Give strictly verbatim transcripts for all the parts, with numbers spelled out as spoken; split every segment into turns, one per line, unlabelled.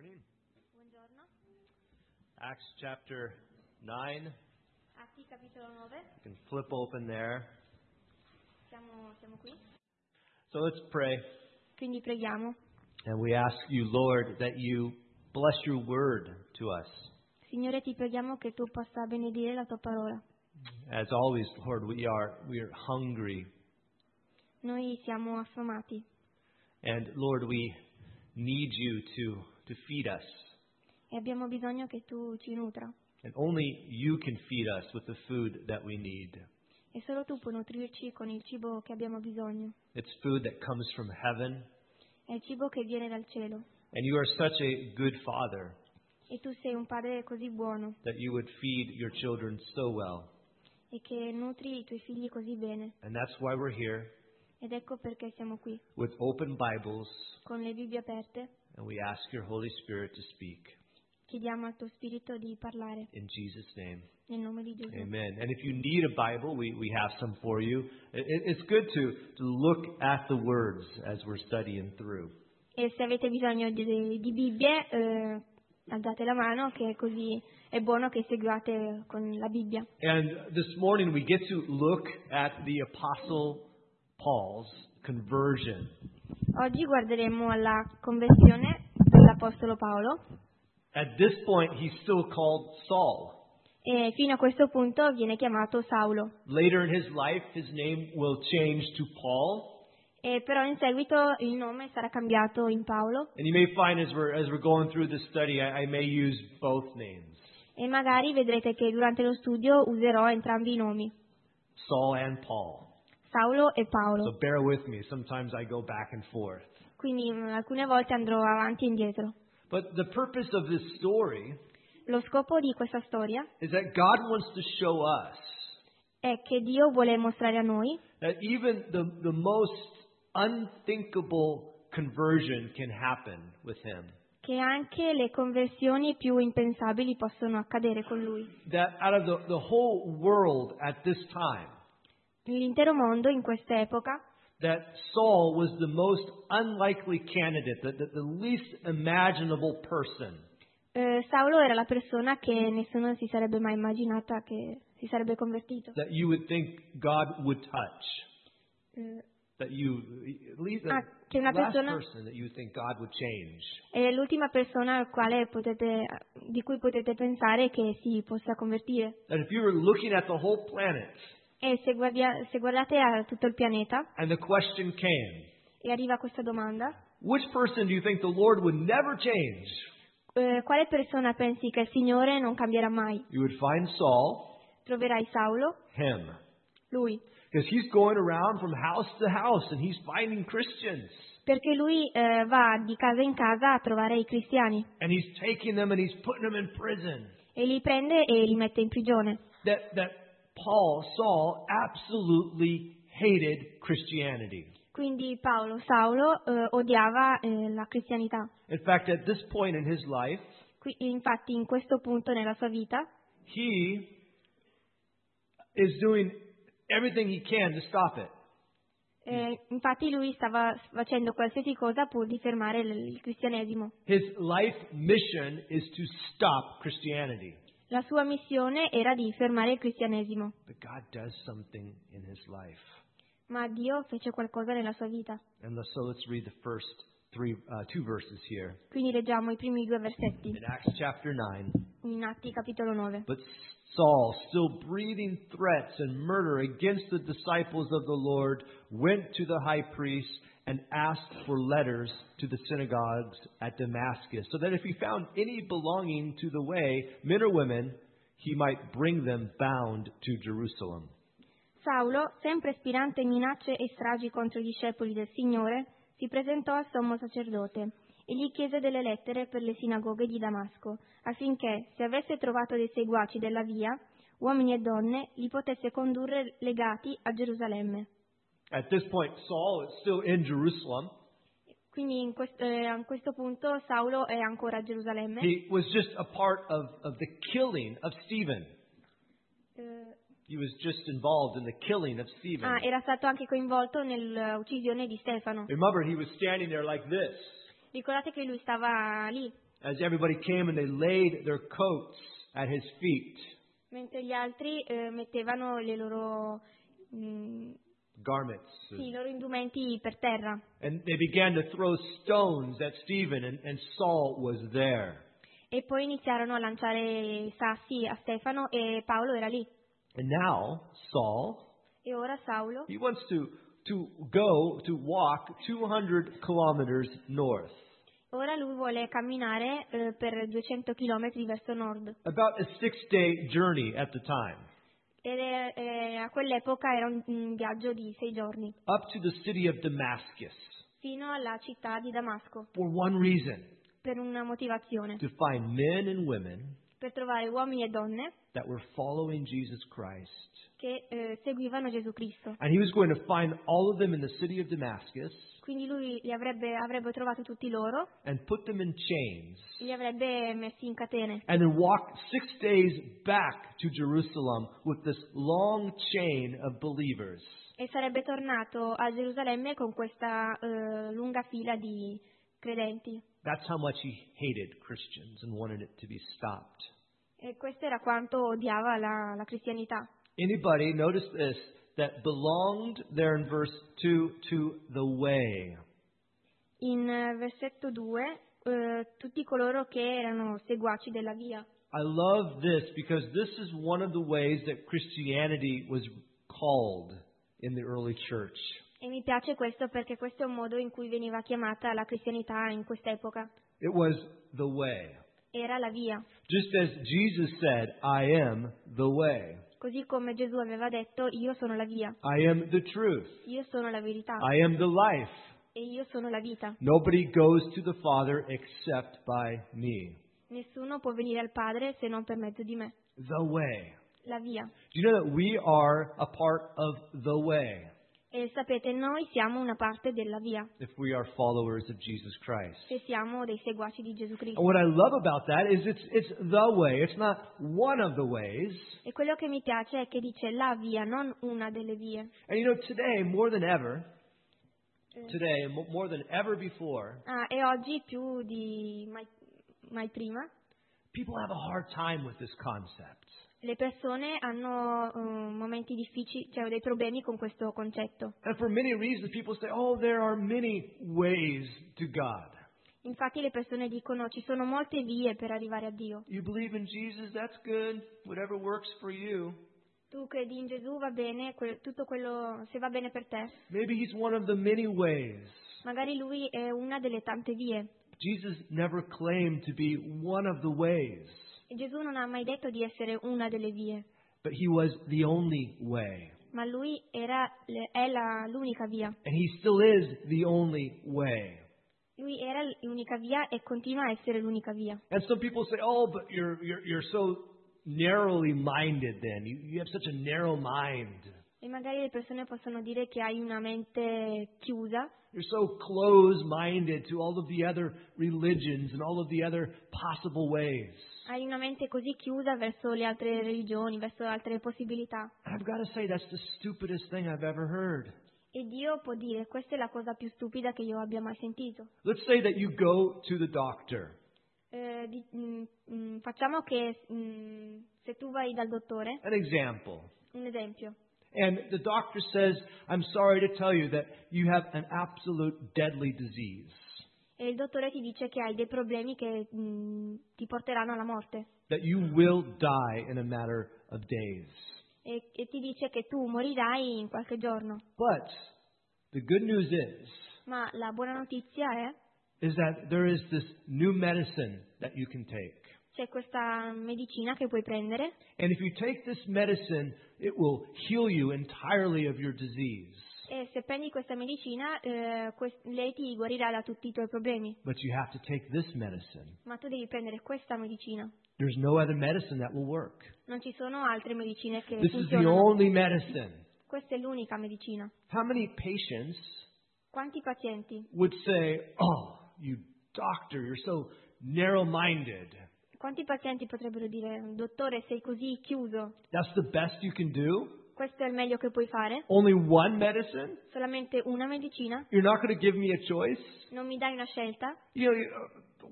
morning.
Buongiorno.
Acts chapter nine.
Atti capitolo nove.
You can flip open there.
Siamo, siamo qui.
So let's pray.
Quindi preghiamo.
And we ask you, Lord, that you bless your word to us.
Signore, ti preghiamo che tu possa benedire la tua parola.
As always, Lord, we are we are hungry.
Noi siamo affamati.
And Lord, we need you to, to feed us.
E abbiamo bisogno che tu ci nutra.
And only you can feed us with the food that we need.
E solo tu puoi nutrirci con il cibo che abbiamo bisogno.
It's food that comes from heaven.
È il cibo che viene dal cielo.
And you are such a good Father
E tu sei un padre così buono
that you would feed your children so well.
e che nutri i tuoi figli così bene.
And that's why we're here
Ed ecco perché siamo qui,
with open Bibles,
con le Bibbie aperte.
and we ask your Holy Spirit to speak.
Chiediamo al tuo Spirito di parlare
In Jesus' name,
nel nome di Gesù.
amen. And if you need a Bible, we, we have some for you. It, it's good to, to look at the words as we're studying through.
E se avete bisogno di, di Bibbie, eh, alzate la mano, che così è buono che seguiate con la Bibbia.
And this morning we get to look at the Apostle Paul's conversion.
Oggi guarderemo alla conversione dell'Apostolo Paolo.
At this point, he's still called Saul.
E fino a questo punto viene chiamato Saulo.
Later in his life, his name will change to Paul.
E però in seguito il nome sarà cambiato in Paolo.
And you may find as we're, as we're going through this study, I, I may use both names,
E magari vedrete che durante lo studio userò entrambi i nomi,
Saul and Paul.
Saulo e
So
Paolo.
bear with me. Sometimes I go back and forth.
Quindi mh, alcune volte andrò avanti e indietro.
But the purpose of this story
Lo scopo di questa storia
is that God wants to show us
è che Dio vuole mostrare a noi
that even the, the most unthinkable conversion can happen with Him.
che anche le conversioni più impensabili possono accadere con Lui.
That out of the, the whole world at this time,
L'intero mondo in questa epoca,
that Saul was the most unlikely candidate, the, the, the least imaginable person.
eh, Saulo era la persona che nessuno si sarebbe mai immaginata che si sarebbe convertito.
That you would think God would touch.
Eh,
That you, at least the
Ah, che una
last
persona-
person that you would think God would change.
è l'ultima persona al quale potete, di cui potete pensare che si possa convertire.
That if you were looking at the whole planet
E se, guardia- se guardate a tutto il pianeta
and the question came,
e arriva questa domanda,
which person do you think the Lord would never change?
eh, quale persona pensi che il Signore non cambierà mai?
You would find Saul,
Troverai Saulo,
him.
lui.
Because he's going around from house to house and he's finding Christians.
Perché lui eh, va di casa in casa a trovare i cristiani
And he's taking them and he's putting them in prison.
e li prende e li mette in prigione.
That, that Paul, Saul, absolutely hated Christianity.
Quindi Paolo, Saulo, eh, odiava eh, la cristianità.
In fact, at this point in his life,
Qui- infatti in questo punto nella sua vita
he is doing everything he can to stop it.
eh, infatti lui stava facendo qualsiasi cosa pur di fermare il, il cristianesimo.
His life mission is to stop Christianity.
La sua missione era di fermare il cristianesimo,
But God does something in his life.
ma Dio fece qualcosa nella sua vita.
And so let's read the first three, uh, two verses here.
Quindi leggiamo i primi due versetti
In Acts chapter nine.
in Atti capitolo nove.
But Saul, still breathing threats and murder against the disciples of the Lord, went to the high priest and asked for letters to the synagogues at Damascus, so that if he found any belonging to the way, men or women, he might bring them bound to Jerusalem.
Saulo, sempre spirante minacce e stragi contro i discepoli del Signore, si presentò al sommo sacerdote e gli chiese delle lettere per le sinagoghe di Damasco, affinché, se avesse trovato dei seguaci della via, uomini e donne, li potesse condurre legati a Gerusalemme.
At this point, Saul is still in Jerusalem.
Quindi in questo, eh, a questo punto Saulo è ancora a Gerusalemme.
He was just a part of, of the killing of Stephen.
Eh,
He was just involved in the killing of Stephen.
ah, era stato anche coinvolto nell'uccisione di Stefano.
Remember, he was standing there like this.
Ricordate che lui stava lì.
as everybody came and they laid their coats at his feet.
Mentre gli altri eh, mettevano le loro, mh,
Garments.
sì, i loro indumenti per terra.
And they began to throw stones at Stephen, and, and Saul was there.
E poi iniziarono a lanciare sassi a Stefano e Paolo era lì.
And now, Saul,
E ora Saulo
he wants to, to go, to walk two hundred kilometers north.
Ora lui vuole camminare eh, per duecento chilometri verso nord.
About a six-day journey at the time.
Ed è, eh, a quell'epoca era un, un viaggio di sei giorni,
Up to the city of Damascus.
fino alla città di Damasco,
For one reason.
per una motivazione,
To find men and women
per trovare uomini e donne
that were following Jesus Christ.
che eh, seguivano Gesù Cristo.
And he was going to find all of them in the city of Damascus
Quindi lui li avrebbe, avrebbe trovato tutti loro,
and put them in chains.
li avrebbe messi in catene
And then walk six days back to Jerusalem with this long chain of believers.
e sarebbe tornato a Gerusalemme con questa eh, lunga fila di credenti.
That's how much he hated Christians and wanted it to be stopped.
E questo era quanto odiava la, la cristianità.
Anybody notice this? That belonged there in verse two to the way.
In eh, versetto due, eh, tutti coloro che erano seguaci della via.
I love this because this is one of the ways that Christianity was called in the early church.
E mi piace questo perché questo è un modo in cui veniva chiamata la cristianità in quest'epoca.
It was the way.
Era la via.
Just as Jesus said, I am the way.
Così come Gesù aveva detto, io sono la via,
I am the truth.
io sono la verità
I am the life.
e io sono la vita.
Nobody goes to the Father except by me.
Nessuno può venire al Padre se non per mezzo di me.
The way.
La via.
Do you know that we are a part of the way
E sapete, noi siamo una parte della via,
if we are followers of Jesus Christ?
se siamo dei seguaci di Gesù
And
Cristo.
what I love about that is it's, it's the way. It's not one of the ways.
E quello che mi piace è che dice la via, non una delle vie.
And you know, today, more than ever, today, mo- more than ever before,
Ah, e oggi più di mai, mai prima,
people have a hard time with this concept.
le persone hanno eh, momenti difficili, cioè dei problemi con questo concetto.
And for many reasons, people say, oh, there are many ways to God.
Infatti le persone dicono ci sono molte vie per arrivare a Dio.
You believe in Jesus, that's good. Whatever works for you.
Tu credi in Gesù, va bene, que- tutto quello, se va bene per te.
Maybe he's one of the many ways.
Magari lui è una delle tante vie.
Jesus never claimed to be one of the ways,
E Gesù non ha mai detto di essere una delle vie,
but he was the only way.
ma lui era, le- è la- l'unica via.
And he still is the only way.
Lui era l'unica via e continua a essere l'unica via.
And some people say, oh, but you're, you're, you're so narrowly minded then. You, you have such a narrow mind.
E magari le persone possono dire che hai una mente chiusa,
You're so close-minded to all of the other religions and all of the other possible ways.
hai una mente così chiusa verso le altre religioni, verso altre possibilità.
And I've got to say, that's the stupidest thing I've ever heard.
E Dio può dire, questa è la cosa più stupida che io abbia mai sentito.
Let's say that you go to the doctor.
Eh, di- mm, mm, facciamo che mm, se tu vai dal dottore,
An example.
un esempio,
And the doctor says, I'm sorry to tell you that you have an absolute deadly disease.
e il dottore ti dice che hai dei problemi che mm, ti porteranno alla morte,
That you will die in a matter of days.
e, e ti dice che tu morirai in qualche giorno.
But the good news is,
Ma la buona notizia è,
is that there is this new medicine that you can take.
c'è questa medicina che puoi prendere,
And if you take this medicine, it will heal you entirely of your disease.
e se prendi questa medicina, eh, quest- lei ti guarirà da tutti i tuoi problemi.
But you have to take this medicine.
Ma tu devi prendere questa medicina.
There's no other medicine that will work.
Non ci sono altre medicine che
This is the
funzionano.
only medicine.
Questa è l'unica medicina.
How many patients
Quanti pazienti,
would say, oh, you doctor, you're so narrow-minded.
quanti pazienti potrebbero dire, dottore, sei così chiuso,
That's the best you can do?
questo è il meglio che puoi fare?
Only one medicine?
Solamente una medicina?
You're not going to give me a choice?
Non mi dai una scelta?
You know, you-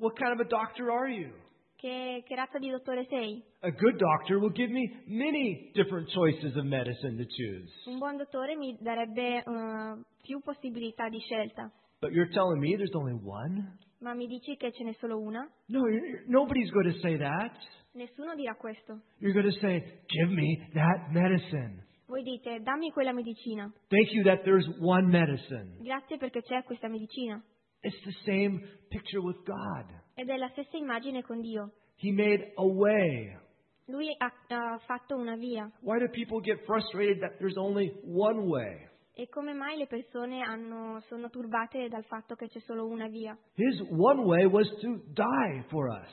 what kind of a doctor are you?
Che, che razza di dottore sei?
A good doctor will give me many different choices of medicine to choose.
Un buon dottore mi darebbe uh, più possibilità di scelta.
But you're telling me there's only one?
Ma mi dici che ce n'è solo una?
No, you're, you're- nobody's going to say that.
Nessuno dirà questo.
You're going to say, give me that medicine.
Voi dite, dammi quella medicina.
Thank you that there's one medicine.
Grazie perché c'è questa medicina.
It's the same picture with God.
Ed è la stessa immagine con Dio.
He made a way.
Lui ha, ha fatto una via.
Why do people get frustrated that there's only one way?
E come mai le persone hanno, sono turbate dal fatto che c'è solo una via?
His one way was to die for us.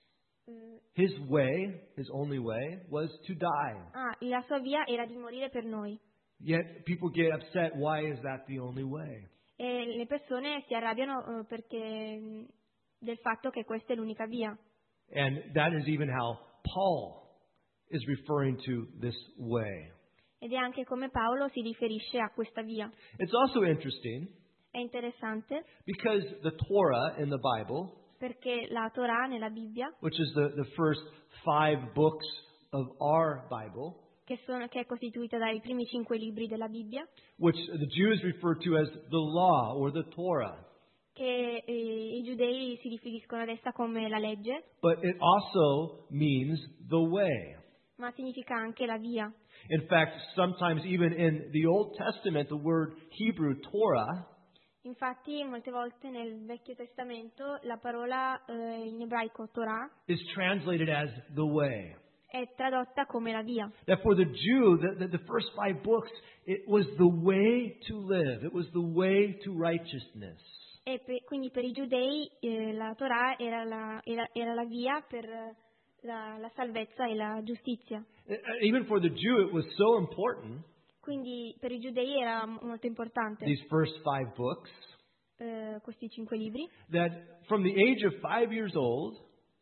His way, his only way, was to die.
Ah, la sua via era di morire per noi.
Yet people get upset. Why is that the only way?
E le persone si arrabbiano eh, perché mh, del fatto che questa è l'unica via.
And that is even how Paul is referring to this way.
Ed è anche come Paolo si riferisce a questa via.
It's also interesting
È interessante
because the Torah in the Bible,
perché la Torah nella Bibbia,
which is the, the first five books of our Bible,
che, sono, che è costituita dai primi cinque libri della Bibbia,
which the Jews refer to as the law or the Torah,
che eh, i giudei si riferiscono ad essa come la legge,
but it also means the way.
ma significa anche la via.
In fact, sometimes even in the Old Testament, the word Hebrew Torah
Infatti, molte volte nel Vecchio Testamento la parola eh, in ebraico Torah
is translated as the way.
è tradotta come la via.
That for the Jew, the, the, the first five books, it was the way to live. It was the way to righteousness.
E pe- quindi per i giudei eh, la Torah era la, era, era la via per eh, la, la salvezza e la giustizia.
Uh, Even for the Jew, it was so important,
Quindi per i giudei era m- molto importante
these first five books,
eh, questi cinque libri.
that from the age of five years old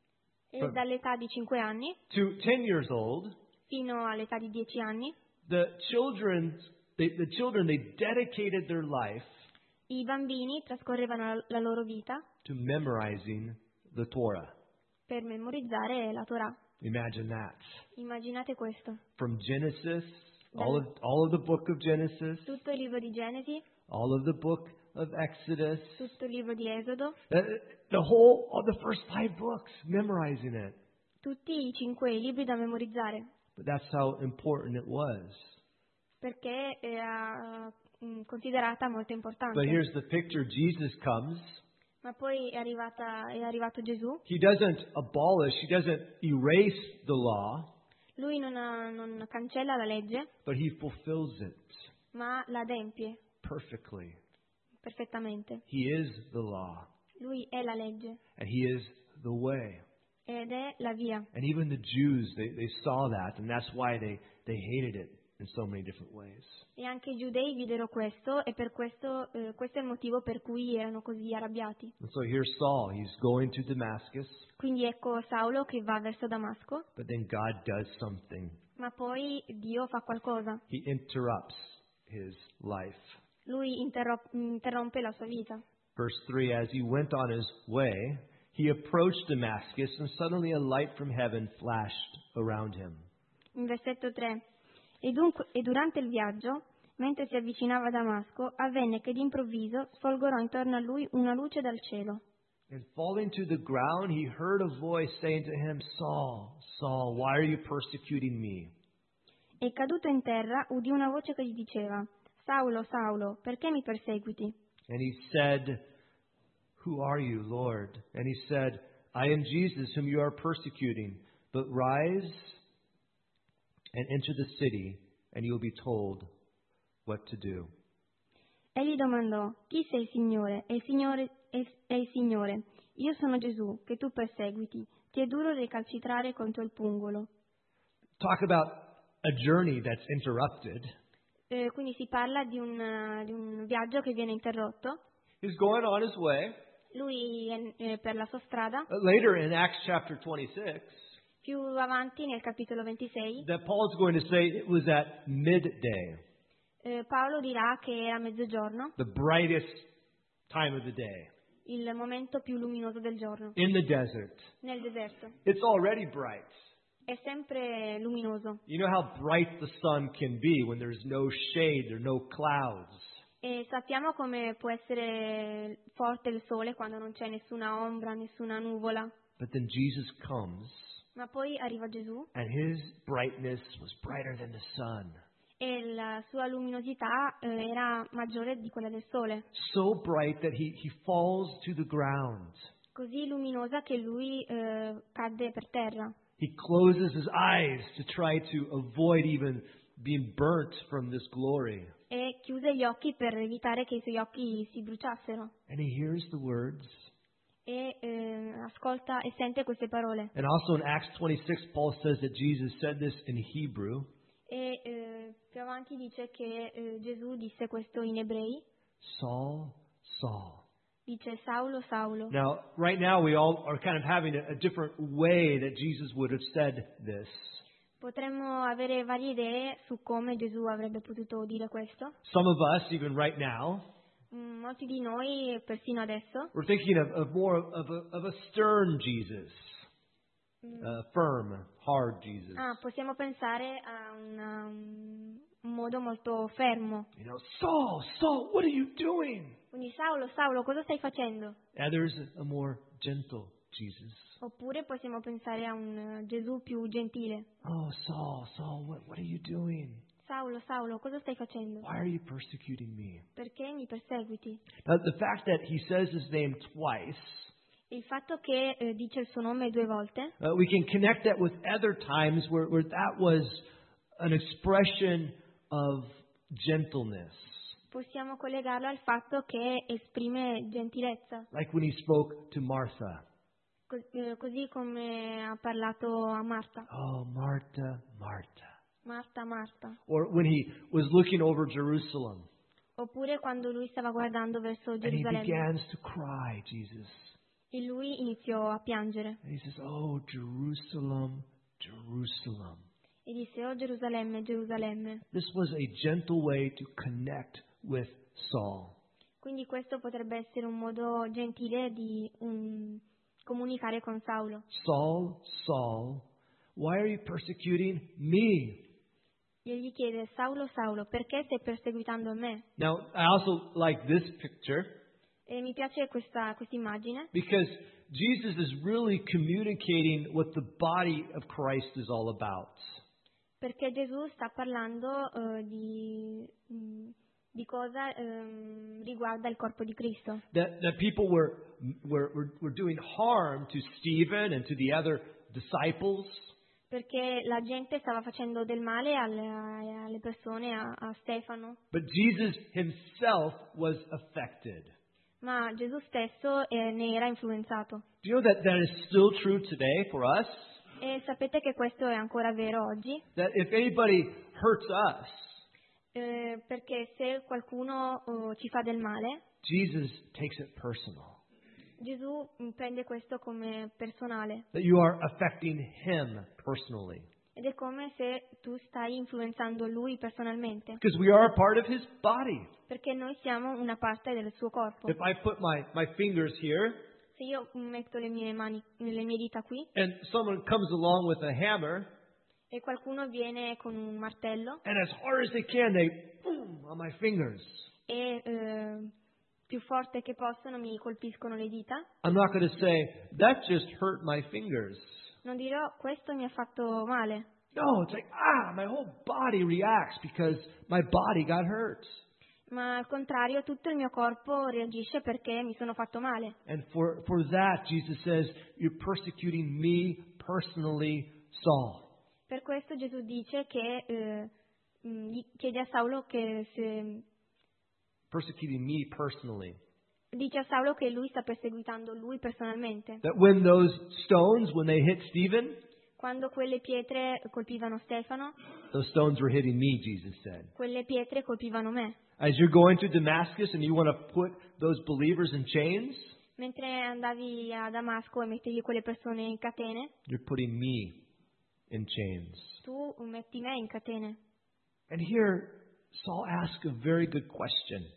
E
Però-
dall'età di cinque anni
to ten years old,
fino all'età di dieci anni
the children, they, the children, they dedicated their life
i bambini trascorrevano la, la loro vita
to memorizing the Torah.
per memorizzare la Torah.
Imagine that.
Immaginate questo.
From Genesis, all of, all of the book of Genesis,
Tutto il libro di Genesi,
all of the book of Exodus,
tutto il libro di Esodo,
uh, the whole of the first five books, memorizing it.
tutti i cinque libri da memorizzare,
But that's how important it was.
perché era mm, considerata molto importante.
But here's the picture. Jesus comes.
Ma poi è, arrivata, è arrivato Gesù,
He doesn't abolish, he doesn't erase the law,
lui non, ha- non cancella la legge,
but he fulfills it
ma la adempie
perfectly.
perfettamente.
He is the law,
Lui è la legge
and he is the way.
ed è la via.
And even the Jews, they, they saw that, and that's why they, they hated it in so many different ways.
E anche i giudei videro questo e per questo, eh, questo è il motivo per cui erano così arrabbiati.
And so here's Saul. He's going to Damascus,
Quindi ecco Saulo che va verso Damasco,
but then God does something.
ma poi Dio fa qualcosa.
He interrupts his life.
Lui interro- interrompe la sua vita.
Verse three, as he went on his way, he approached Damascus, and suddenly a light from heaven flashed around him.
In versetto tre. E, dunque, e durante il viaggio, mentre si avvicinava a Damasco, avvenne che d'improvviso sfolgorò intorno a lui una luce dal cielo.
And falling to the ground, he heard a voice saying to him, Saul, Saul, why are you persecuting me?
E caduto in terra udì una voce che gli diceva: Saulo, Saulo, perché mi perseguiti?
And he said, Who are you, Lord? And he said, I am Jesus whom you are persecuting. But rise and enter the city, and you will be told what to do.
Egli domandò: Chi sei, Signore? E il Signore, e e il Signore: Io sono Gesù, che tu perseguiti. Ti è duro recalcitrare contro il pungolo.
Talk about a journey that's interrupted.
Eh, quindi si parla di un, eh, di un viaggio che viene interrotto.
He's going on his way.
Lui è eh, per la sua strada.
Uh, Later in Acts chapter twenty-six,
Più avanti nel capitolo ventisei,
that Paul's going to say it was at midday,
eh, Paolo dirà che era mezzogiorno,
the brightest time of the day.
il momento più luminoso del giorno,
in the desert.
nel deserto.
It's already bright.
È sempre luminoso.
You know how bright the sun can be when there's no shade, there are no clouds.
E sappiamo come può essere forte il sole quando non c'è nessuna ombra, nessuna nuvola.
But then Jesus comes,
Ma poi arriva Gesù
and his brightness was brighter than the sun.
e la sua luminosità eh, era maggiore di quella del sole.
So bright that he, he falls to the ground.
Così luminosa che lui eh, cadde per terra.
He closes his eyes to try to avoid even being burnt from this glory.
E chiuse gli occhi per evitare che i suoi occhi si bruciassero.
And he hears the words.
E eh, ascolta e sente queste parole.
And also in Acts twenty-six, Paul says that Jesus said this in Hebrew.
E eh, più avanti dice che eh, Gesù disse questo in ebrei.
Saul, Saul.
Dice Saulo, Saulo.
Now, right now we all are kind of having a, a different way that Jesus would have said this.
Potremmo avere varie idee su come Gesù avrebbe potuto dire questo.
Some of us, even right now,
Mm, molti di noi, persino adesso,
we're thinking of, of more of a, of a stern Jesus, a firm, hard Jesus.
ah, possiamo pensare a una- un modo molto fermo.
You know, Saul, Saul, what are you doing?
Quindi Saulo, Saulo, cosa stai facendo?
And there's a more gentle Jesus.
Oppure possiamo pensare a un eh, Gesù più gentile.
Oh, Saul, Saul, what, what are you doing?
Saulo, Saulo, cosa stai facendo?
Why are you persecuting me?
Perché mi perseguiti?
Now, the fact that he says his name twice,
Il fatto che eh, dice il suo nome due volte,
uh, we can connect that with other times where, where that was an expression of gentleness.
possiamo collegarlo al fatto che esprime gentilezza,
Like when he spoke to Martha.
Co- eh, così come ha parlato a Marta.
Oh, Martha, Martha.
Marta, Marta.
Or when he was looking over Jerusalem
Oppure quando lui stava guardando verso
and he
Gerusalemme
begins to cry, Jesus.
e lui iniziò a piangere
And he says, oh, Jerusalem, Jerusalem.
e disse: "Oh Gerusalemme, Gerusalemme".
This was a gentle way to connect with Saul.
Quindi questo potrebbe essere un modo gentile di um, comunicare con Saulo.
Saul, Saul, why are you persecuting me?
E gli chiede: "Saulo, Saulo, perché stai perseguitando me?".
Now, I also like this picture
E mi piace questa questa immagine
because Jesus is really communicating what the body of Christ is all about.
perché Gesù sta parlando eh, di, mh, di cosa ehm, riguarda il corpo di Cristo.
That, that people were, were, were, were doing harm to Stephen and to the other disciples.
Perché la gente stava facendo del male alle, alle persone, a, a Stefano,
But Jesus himself was affected.
ma Gesù stesso eh, ne era influenzato.
Do you know that that is still true today for us?
E sapete che questo è ancora vero oggi?
That if anybody hurts us,
Eh, perché se qualcuno oh, ci fa del male,
Jesus takes it personal.
Gesù mm, prende questo come personale.
That you are affecting him personally.
Ed è come se tu stai influenzando lui personalmente.
Because we are a part of his body.
Perché noi siamo una parte del suo corpo.
If I put my, my fingers here
Se io metto le mie mani, le mie dita qui
and someone comes along with a hammer
e qualcuno viene con un martello
and as hard as they can they boom on my fingers,
e eh, più forte che possono mi colpiscono le dita,
I'm not going to say, that just hurt my fingers.
non dirò questo mi ha fatto male,
No, it's like, ah, my whole body reacts because my body got hurt.
ma al contrario tutto il mio corpo reagisce perché mi sono fatto male.
And for, for that, Jesus says, you're persecuting me personally, Saul.
Per questo Gesù dice che eh, mh, gli chiede a Saulo che se,
Persecuting me personally.
dice a Saulo che lui sta perseguitando lui personalmente.
That when those stones, when they hit Stephen,
Quando quelle pietre colpivano Stefano,
those stones were hitting me, Jesus said.
quelle pietre colpivano me.
As you're going to Damascus and you want to put those believers in chains,
Mentre andavi a Damasco e mettevi quelle persone in catene,
you're putting me in chains.
tu metti me in catene.
And here, Saul asks a very good question.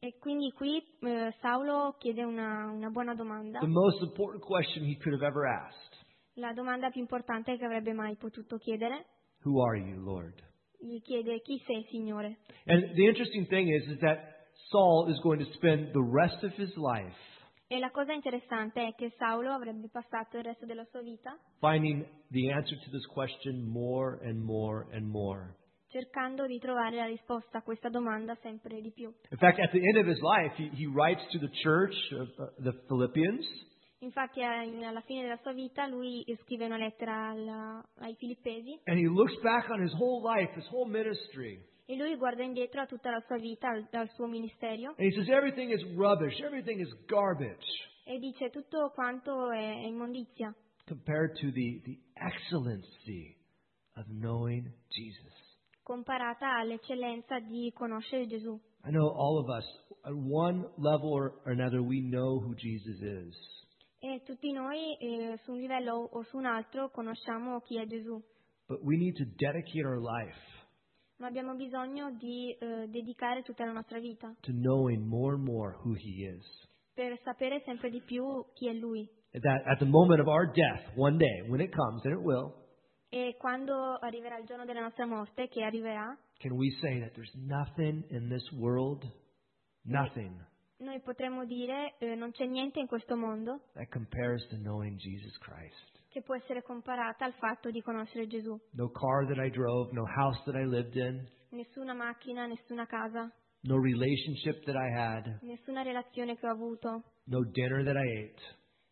E quindi qui eh, Saulo chiede una, una buona domanda,
The most important question he could have ever asked.
la domanda più importante che avrebbe mai potuto chiedere.
Who are you, Lord?
Gli chiede: chi sei, Signore?
And the interesting thing is, is that Saul is going to spend the rest of his life
E la cosa interessante è che Saulo avrebbe passato il resto della sua vita
finding the answer to this question more and more and more.
cercando di trovare la risposta a questa domanda sempre di più.
In fact, at the end of his life, he, he writes to the church of uh, the Philippians,
Infatti eh, alla fine della sua vita lui scrive una lettera alla- ai Filippesi
and he looks back on his whole life, his whole ministry,
e lui guarda indietro a tutta la sua vita, al, al suo ministero,
and he says everything is rubbish, everything is garbage
e dice: tutto quanto è, è immondizia
compared to the, the excellency of knowing Jesus.
comparata all'eccellenza di conoscere Gesù.
I know all of us, at one level or another, we know who Jesus is.
E tutti noi eh, su un livello o su un altro conosciamo chi è Gesù,
But we need to dedicate our life
ma abbiamo bisogno di eh, dedicare tutta la nostra vita
to knowing more and more who He is.
per sapere sempre di più chi è Lui.
That at the moment of our death, one day, when it comes, and it will,
E quando arriverà il giorno della nostra morte, che arriverà,
can we say that there's nothing in this world, nothing,
noi potremo dire eh, non c'è niente in questo mondo
that compares to knowing Jesus Christ.
che può essere comparata al fatto di conoscere Gesù.
No car that I drove, no house that I lived in,
Nessuna macchina, nessuna casa,
no relationship that I had,
nessuna relazione che ho avuto,
no dinner that I ate.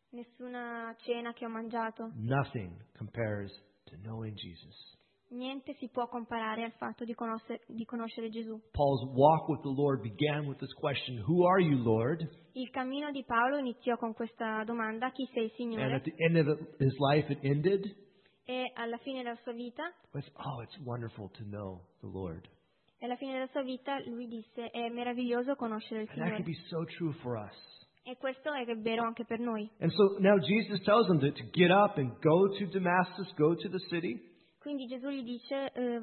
nessuna cena che ho mangiato.
Nothing compares to knowing Jesus.
Niente si può comparare al fatto di conoscere, di conoscere Gesù.
Paul's walk with the Lord began with this question, who are you, Lord?
Il cammino di Paolo iniziò con questa domanda: chi sei,
And
Signore?
at the end of his life, it ended
E alla fine della sua vita,
with, oh, it's wonderful to know the Lord.
e alla fine della sua vita lui disse: è meraviglioso conoscere il
And that can
Signore.
be so true for us.
E questo è vero anche per noi.
And so now Jesus tells them to, to get up and go to Damascus, go to the city.
Quindi Gesù gli dice: eh,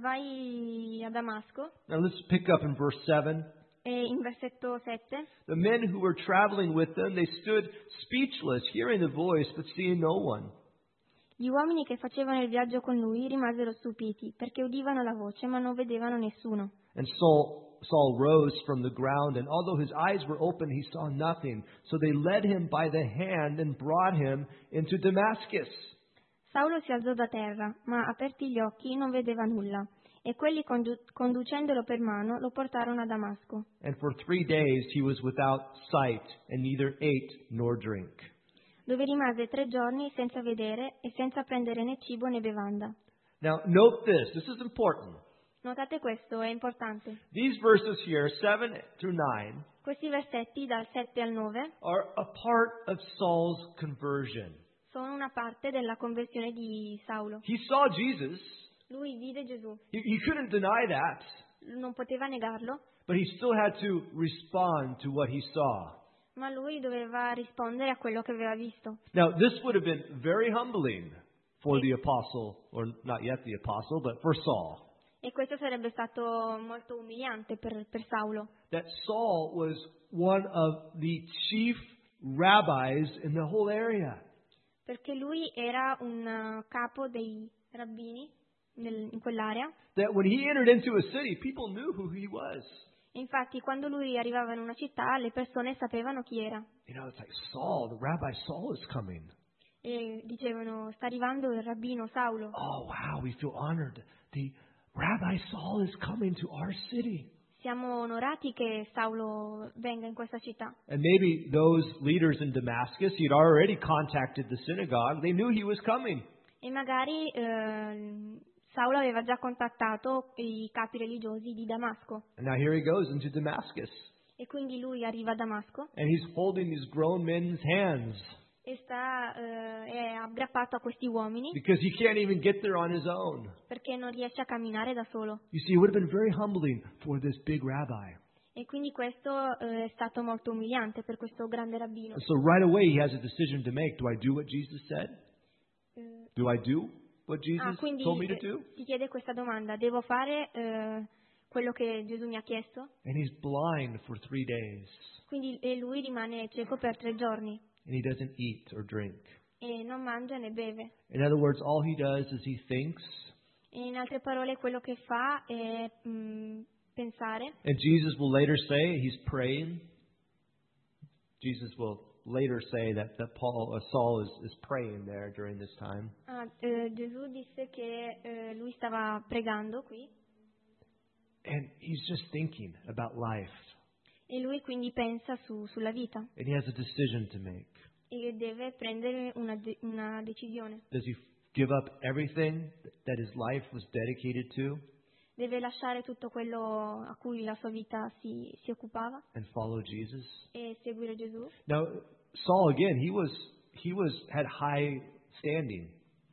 vai a Damasco.
Now let's pick up in verse seven.
E in versetto sette,
The men who were traveling with them, they stood speechless, hearing the voice, but seeing no one.
gli uomini che facevano il viaggio con lui rimasero stupiti, perché udivano la voce ma non vedevano nessuno.
And Saul, Saul rose from the ground, and although his eyes were open, he saw nothing. So they led him by the hand and brought him into Damascus.
Saulo si alzò da terra, ma aperti gli occhi non vedeva nulla, e quelli condu- conducendolo per mano lo portarono a Damasco.
And for three days he was without sight, and neither ate nor drink.
Dove rimase tre giorni senza vedere e senza prendere né cibo né bevanda.
Now, note this. This is important.
Notate questo, è importante.
These verses here, seven through nine,
Questi versetti dal sette al nove
are a part of Saul's conversion.
sono una parte della conversione di Saulo.
He saw Jesus.
Lui vide Gesù,
He, he couldn't deny that,
non poteva negarlo,
but he still had to respond to what he saw.
ma lui doveva rispondere a quello che aveva visto.
Now, this would have been very humbling for the apostle, or not yet the apostle, but for Saul.
E questo sarebbe stato molto umiliante per, per Saulo,
That Saul was one of the chief rabbis in the whole area.
perché lui era un uh, capo dei rabbini nel- in quell'area.
That when he entered into a city, people knew who he was.
E infatti quando lui arrivava in una città le persone sapevano chi era
You know, it's like Saul, the rabbi Saul is coming.
e dicevano: sta arrivando il rabbino Saulo.
Oh, wow, we feel honored. The rabbi Saul is coming to our city.
Siamo onorati che Saulo venga in questa città.
And maybe those leaders in Damascus, he'd already contacted the synagogue. They knew he was coming.
E magari eh, Saulo aveva già contattato i capi religiosi di Damasco.
And now here he goes into Damascus.
E quindi lui arriva a Damasco
And he's holding these grown men's hands
e sta, eh, è aggrappato a questi uomini
because he can't even get there on his own.
perché non riesce a camminare da solo.
You see, it would have been very humbling for this big rabbi.
E quindi questo eh, è stato molto umiliante per questo grande rabbino.
And so right away he has a decision to make. Do I do what Jesus said?
Eh,
Do I do what Jesus
ah, quindi
told me to
eh,
do?
si chiede questa domanda: devo fare eh, quello che Gesù mi ha chiesto.
And he's blind for three days.
Quindi e lui rimane cieco per tre giorni
And he doesn't eat or drink.
e non mangia né beve.
In other words, all he does is he thinks.
E in altre parole, quello che fa è mm, pensare.
And Jesus will later say he's praying. Jesus will later say that, that Paul, uh, Saul is, is praying there during this time.
Ah, eh, Gesù disse che eh, lui stava pregando qui
And he's just thinking about life.
e lui quindi pensa su- sulla vita
And he has a decision to make.
e deve prendere una, de- una decisione.
Does he give up everything that his life was dedicated to
Deve lasciare tutto quello a cui la sua vita si, si occupava
and follow Jesus?
e seguire Gesù.
Now, Saul again, he was he was had high standing.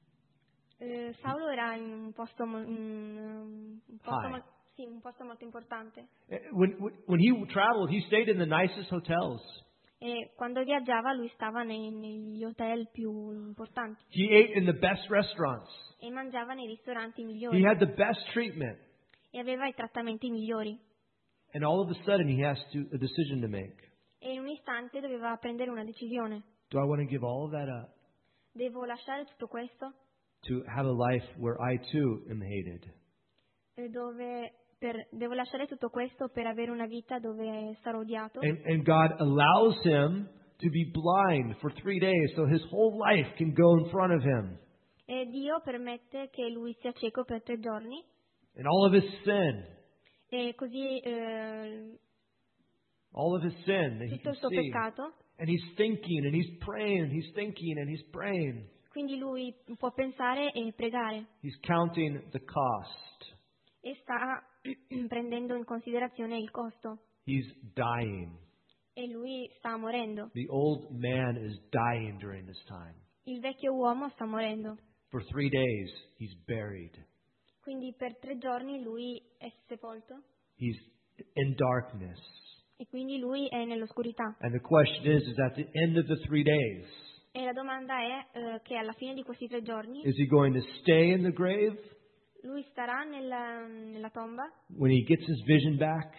Eh, Saulo era in un posto, mo- in, un, posto
High.
mol- sì, un posto molto importante
Uh, When when he traveled, he stayed in the nicest hotels.
e quando viaggiava lui stava nei- negli hotel più importanti
He ate in the best restaurants.
e mangiava nei ristoranti
He
migliori
had the best treatment.
e aveva i trattamenti migliori.
And all of a sudden, he has to, a decision to make.
E in un istante doveva prendere una decisione.
Do I want to give all of that up
Devo lasciare tutto questo?
to have a life where I too am hated?
E dove, per- devo lasciare tutto questo per avere una vita dove sarò odiato?
And, and God allows him to be blind for three days so his whole life can go in front of him.
E Dio permette che lui sia cieco per tre giorni
And all of his sin,
e così eh,
all of his sin that he
tutto
can
il suo
see.
peccato.
And he's thinking and he's praying, and he's thinking and he's praying.
Quindi lui può pensare e pregare
He's counting the cost.
e sta prendendo in considerazione il costo.
He's dying.
E lui sta morendo.
The old man is dying during this time.
Il vecchio uomo sta morendo.
For three days, he's buried.
Quindi per tre giorni lui è sepolto
He's in darkness.
e quindi lui è nell'oscurità.
And the question is, is at the end of the three days,
E la domanda è eh, che alla fine di questi tre giorni
is he going to stay in the grave
lui starà nella, nella tomba
when he gets his vision back?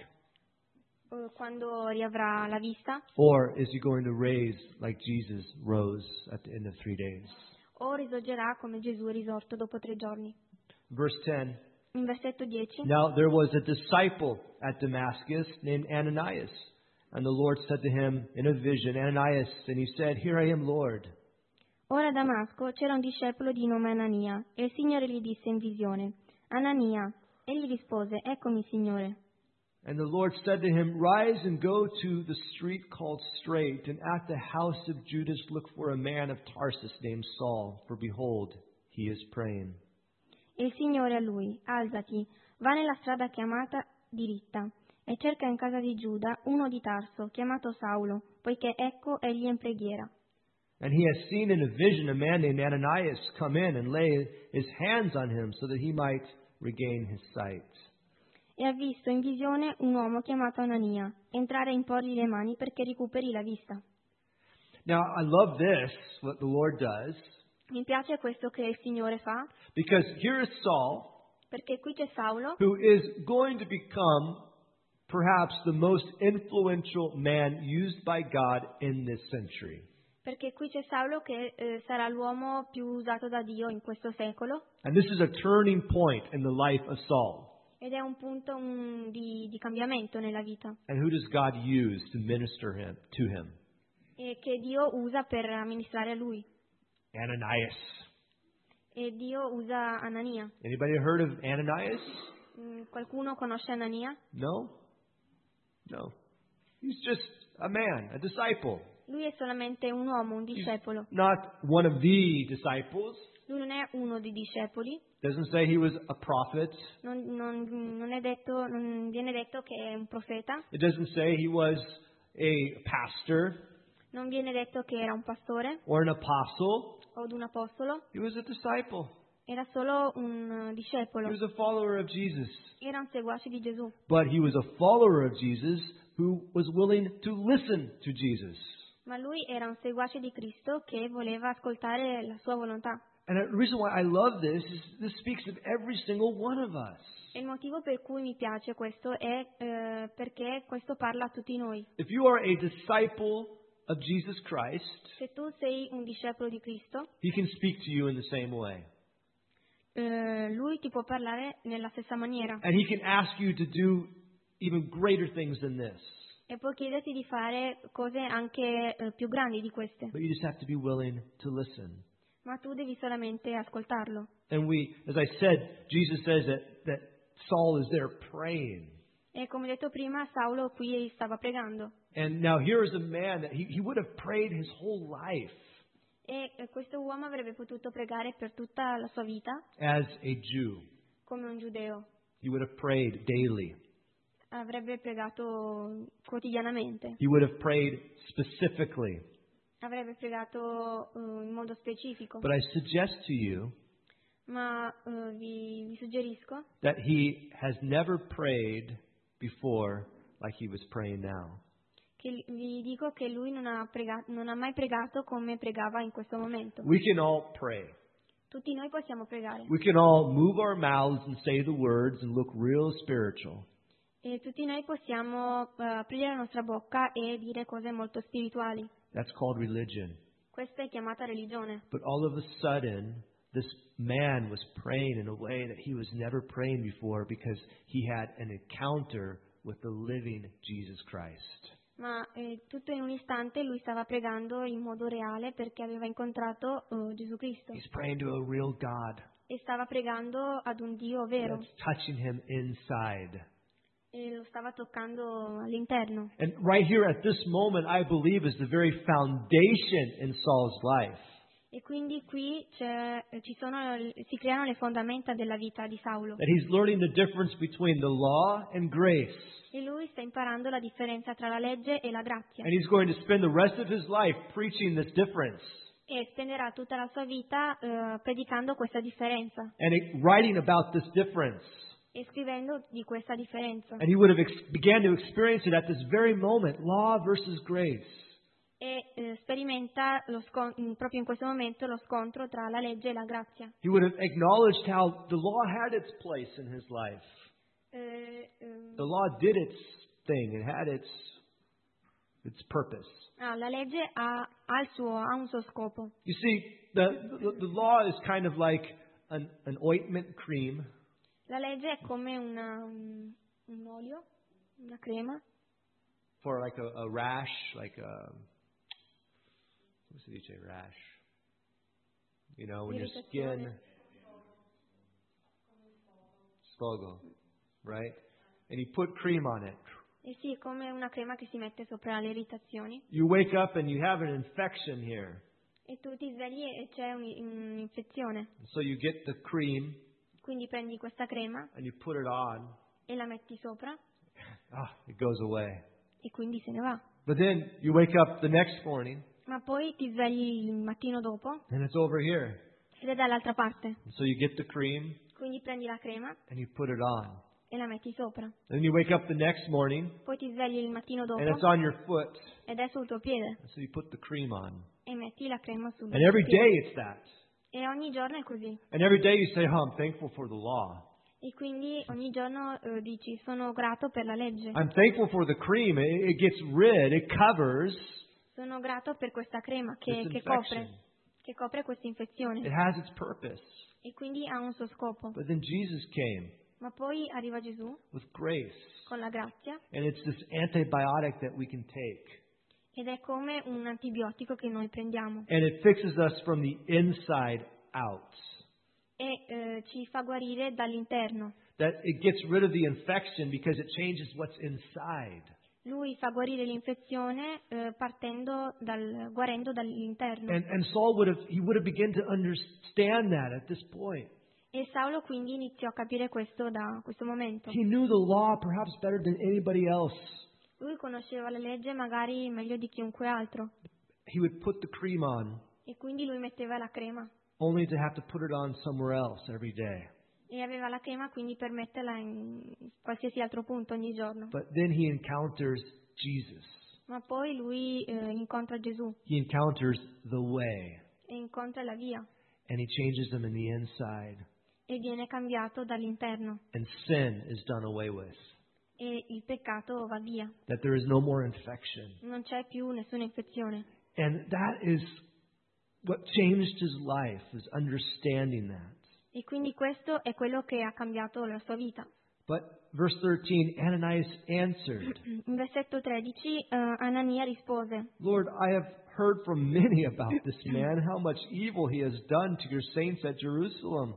eh, quando riavrà la vista
Or is he going to raise like Jesus rose at the end of three days?
o risorgerà come Gesù è risorto dopo tre giorni.
Verse ten.
In versetto dieci,
Now there was a disciple at Damascus named Ananias. And the Lord said to him in a vision, Ananias, and he said, Here I am, Lord.
ora a Damasco c'era un discepolo di nome Anania e il Signore gli disse in visione, Anania, egli rispose, eccomi Signore.
And the Lord said to him, Rise and go to the street called Straight, and at the house of Judas look for a man of Tarsus named Saul, for behold, he is praying.
E il Signore a lui, alzati, va nella strada chiamata diritta e cerca in casa di Giuda uno di Tarso, chiamato Saulo, poiché ecco egli è in preghiera.
And he has seen in a vision a man named Ananias come in and lay his hands on him so that he might regain his sight.
E ha visto in visione un uomo chiamato Anania, entrare e imporgli le mani perché recuperi la vista.
Now, I love this, what the Lord does,
Mi piace questo che il Signore fa,
because here is Saul,
perché qui c'è Saulo,
who is going to become perhaps the most influential man used by God in this century.
perché qui c'è Saulo che eh, sarà l'uomo più usato da Dio in questo secolo
And this is a turning point in the life of Saul.
ed è un punto mm, di, di cambiamento nella vita
And who does God use to minister him to him?
e che Dio usa per amministrare a lui.
Ananias.
E Dio usa Anania.
Anybody heard of Ananias?
Mm, Qualcuno conosce Anania?
No? No. He's just a man, a disciple.
Lui è solamente un uomo, un
He's
discepolo.
not one of the disciples.
Lui non è uno dei discepoli.
Doesn't say he was a prophet.
Non, non- non è detto, non viene detto che è un profeta.
It doesn't say he was a pastor
Non viene detto che era un pastore
or an apostle.
o un apostolo.
He was a disciple.
Era solo un uh, discepolo.
He was a follower of Jesus.
Era un seguace di Gesù.
But he was a follower of Jesus who was willing to listen to Jesus.
Ma lui era un seguace di Cristo che voleva ascoltare la sua volontà.
And the reason why I love this is this speaks of every single one of us.
E il motivo per cui mi piace questo è eh, perché questo parla a tutti noi.
If you are a disciple of Jesus Christ,
Se tu sei un discepolo di Cristo,
He can speak to you in the same way.
eh, Lui ti può parlare nella stessa maniera
And He can ask you to do even greater things than this.
e può chiederti di fare cose anche eh, più grandi di queste,
But you just have to be willing to listen.
ma tu devi solamente ascoltarlo.
And we, as I said, Jesus says that, that Saul is there praying.
E come detto prima, Saulo qui stava pregando.
And now here is a man that he, he would have prayed his whole life
E eh, questo uomo avrebbe potuto pregare per tutta la sua vita
as a Jew.
come un giudeo.
He would have prayed daily.
Avrebbe pregato quotidianamente.
He would have prayed specifically.
Avrebbe pregato eh, in modo specifico.
But I suggest to you
Ma eh, vi, vi suggerisco
that he has never prayed before like he was praying now.
che vi dico che lui non ha, pregato, non ha mai pregato come pregava in questo momento.
We can all pray.
Tutti noi possiamo pregare
We can all move our mouths and say the words and look real spiritual.
e tutti noi possiamo eh, aprire la nostra bocca e dire cose molto spirituali.
That's called religion.
Questa è chiamata religione.
But all of a sudden, this man was praying in a way that he was never praying before because he had an encounter with the living Jesus Christ.
Ma eh, tutto in un istante lui stava pregando in modo reale perché aveva incontrato eh, Gesù Cristo
He's praying to a real God
e stava pregando ad un Dio vero
that's touching him inside.
e lo stava toccando all'interno.
And right here at this moment, I believe, is the very foundation in Saul's life.
E quindi qui c'è, ci sono, si creano le fondamenta della vita di Saulo.
That he's learning the difference between the law and grace.
E lui sta imparando la differenza tra la legge e la grazia.
And he's going to spend the rest of his life preaching this difference
E spenderà tutta la sua vita eh, predicando questa differenza
and it- writing about this difference.
e scrivendo di questa differenza.
And he would have ex- began to experience it at this very moment, law versus grace.
E eh, sperimenta lo scon- in- proprio in questo momento lo scontro tra la legge e la grazia.
He would have acknowledged how the law had its place in his life.
Eh, ehm,
The law did its thing. It had its its purpose.
ah, la legge ha, ha, il suo, ha un suo scopo.
You see, the, the, the law is kind of like an, an ointment cream
La legge è come una, un, un olio, una crema,
for like a, a rash, like a, come si dice rash? You know, when your skin,
Irritazione.
sfogo, right? And you put cream on it.
Eh sì, è come una crema che si mette sopra le irritazioni.
You wake up and you have an infection here.
E tu ti svegli e c'è un- un'infezione.
So you get the cream
Quindi prendi questa crema
and you put it on.
e la metti sopra
Ah, it goes away.
e quindi se ne va.
But then you wake up the next morning
Ma poi ti svegli il mattino dopo
and it's over here.
ed è dall'altra parte.
And so you get the cream
Quindi prendi la crema
and you put it on.
e la metti sopra.
Then you wake up the next morning
Poi ti svegli il mattino dopo
and it's on your foot.
ed è sul tuo piede
And so you put the cream on.
e metti la crema sul
And every
tuo piede.
day it's that.
E ogni giorno è così.
And every day you say, oh, I'm thankful for the law.
E quindi ogni giorno eh, dici sono grato per la legge.
I'm thankful for the cream. It, it gets rid, it covers
Sono grato per questa crema che,
this
che
infection.
copre che copre questa infezione.
It has its purpose.
E quindi ha un suo scopo.
But then Jesus came
Ma poi arriva Gesù
with grace.
con la grazia
And it's this antibiotic that we can take.
ed è come un antibiotico che noi prendiamo
And it fixes us from the inside out.
e eh, ci fa guarire dall'interno.
That it gets rid of the infection because it changes what's inside.
Lui fa guarire l'infezione eh, partendo dal, guarendo dall'interno.
And, and Saul would have, he would have begun to understand that at this point.
E Saulo quindi iniziò a capire questo da questo momento.
He knew the law perhaps better than anybody else.
Lui conosceva la legge magari meglio di chiunque altro
He would put the cream on
e quindi lui metteva la crema
only to have to put it on somewhere else every day.
e aveva la crema quindi per metterla in qualsiasi altro punto ogni giorno.
But then he encounters Jesus.
Ma poi lui eh, incontra Gesù
He encounters the way.
e incontra la via.
and he changes them in the inside.
e viene cambiato dall'interno
And sin is done away with.
e il peccato va via.
That there is no more infection.
Non c'è più nessuna infezione.
And that is what changed his life, is understanding that.
E quindi questo è quello che ha cambiato la sua vita.
But verse thirteen, Ananias answered,
In versetto tredici eh, Anania rispose:
Lord, I have heard from many about this man, how much evil he has done to your saints at Jerusalem.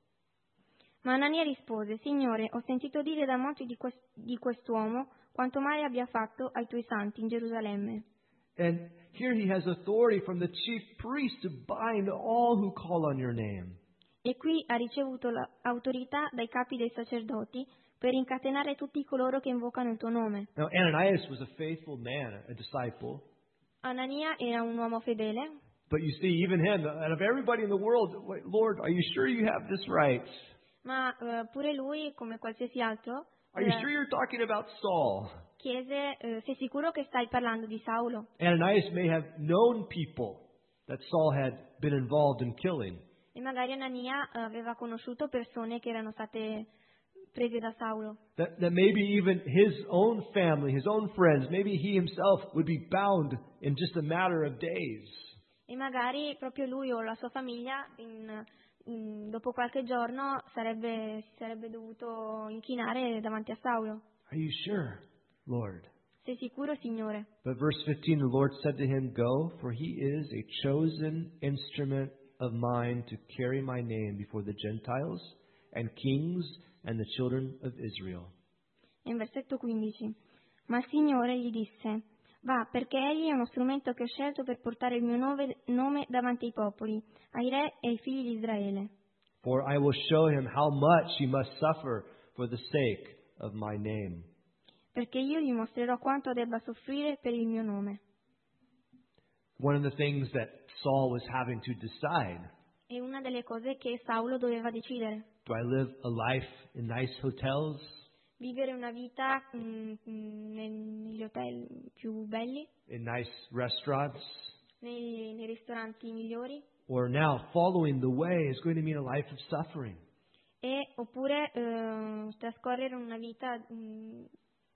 Ma Anania rispose: Signore, ho sentito dire da molti di, quest- di quest'uomo quanto male abbia fatto ai tuoi santi in Gerusalemme.
And here he has authority from the chief priest to bind all who call on your name.
E qui ha ricevuto l'autorità dai capi dei sacerdoti per incatenare tutti coloro che invocano il tuo nome.
Now Ananias was a faithful man, a disciple.
Anania era un uomo fedele,
But you see, even him, out of everybody in the world, wait, Lord, are you sure you have this right?
ma eh, pure lui, come qualsiasi altro,
Are you
eh,
sure you're talking about Saul?
chiese: eh, sei sicuro che stai parlando di Saulo?
Ananias may have known people that Saul had been involved in killing.
E magari Anania eh, aveva conosciuto persone che erano state prese da Saulo.
That, that maybe even his own family, his own friends, maybe he himself would be bound in just a matter of days.
E magari proprio lui o la sua famiglia in, in- dopo qualche giorno sarebbe, si sarebbe dovuto inchinare davanti a Saulo.
Are you sure, Lord?
Sei sicuro, Signore?
But verse fifteen, the Lord said to him, Go, for he is a chosen instrument of mine to carry my name before the Gentiles and kings and the children of Israel.
E in versetto quindici. Ma il Signore gli disse: Va, perché egli è uno strumento che ho scelto per portare il mio nome, nome davanti ai popoli, ai re e ai figli di Israele.
For I will show him how much he must suffer for the sake of my name.
Perché io gli mostrerò quanto debba soffrire per il mio nome.
One of the things that Saul was having to decide,
È una delle cose che Saulo doveva decidere.
do I live a life in nice hotels,
Vivere una vita mm, mm, nel- negli hotel più belli,
in nice restaurants,
nei, nei ristoranti migliori,
or now following the way is going to mean a life of suffering?
e, oppure eh, trascorrere una vita mm,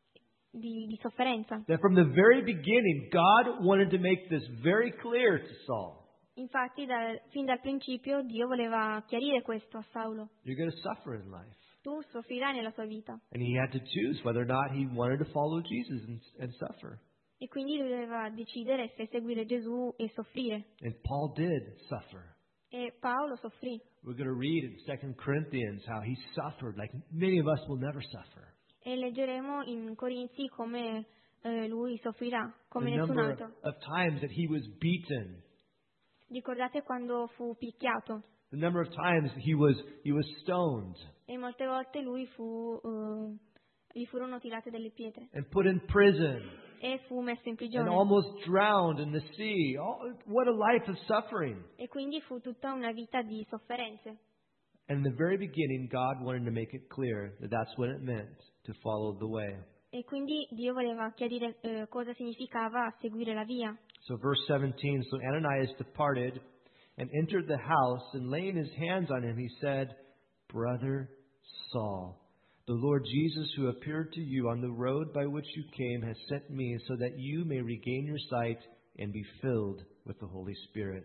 di, di sofferenza.
That from the very beginning, God wanted to make this very clear to Saul.
Infatti, da- fin dal principio Dio voleva chiarire questo a Saulo.
You're going to suffer in life.
Tu soffrirai nella tua vita.
And he had to choose whether or not he wanted to follow Jesus and, and suffer.
E quindi lui doveva decidere se seguire Gesù e soffrire.
And Paul did suffer.
E Paolo soffrì.
We're going to read in Second Corinthians how he suffered like many of us will never suffer.
E leggeremo in Corinzi come eh, lui soffrirà, come
The
nessun
number
altro.
of times that he was beaten.
Ricordate quando fu picchiato
The number of times he was, he was stoned
e molte volte lui fu, eh, gli furono tirate delle pietre
and put in prison
e fu messo in
and
prigione.
almost drowned in the sea. Oh, what a life of suffering.
E quindi fu tutta una vita di sofferenze.
And in the very beginning, God wanted to make it clear that that's what it meant to follow the way.
E quindi Dio voleva chiarire eh, cosa significava seguire la via.
So verse seventeen, so Ananias departed and entered the house, and laying his hands on him, he said, Brother Saul, the Lord Jesus, who appeared to you on the road by which you came, has sent me so that you may regain your sight and be filled with the Holy Spirit.